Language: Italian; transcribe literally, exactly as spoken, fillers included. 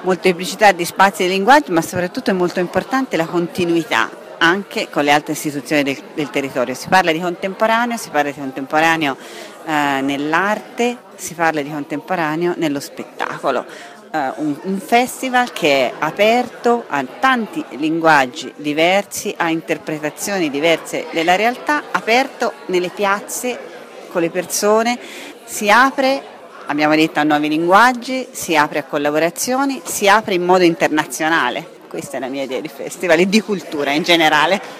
molteplicità di spazi e linguaggi, ma soprattutto è molto importante la continuità anche con le altre istituzioni del, del territorio. Si parla di contemporaneo, si parla di contemporaneo eh, nell'arte, si parla di contemporaneo nello spettacolo. Uh, un, un festival che è aperto a tanti linguaggi diversi, a interpretazioni diverse della realtà, aperto nelle piazze con le persone, si apre, abbiamo detto, a nuovi linguaggi, si apre a collaborazioni, si apre in modo internazionale. Questa è la mia idea di festival e di cultura in generale.